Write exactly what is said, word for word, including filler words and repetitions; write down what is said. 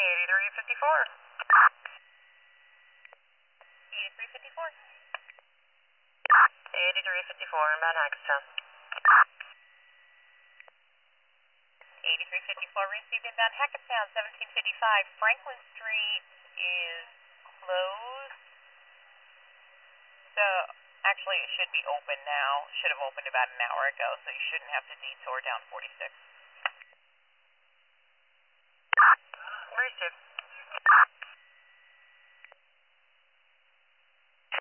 eighty-three fifty-four. eighty-three fifty-four. eighty-three fifty-four, inbound Hackettstown. eighty-three fifty-four, received inbound Hackettstown, seventeen fifty-five. Franklin Street is closed. So, actually, it should be open now. Should have opened about an hour ago, so you shouldn't have to detour down forty-six. Received.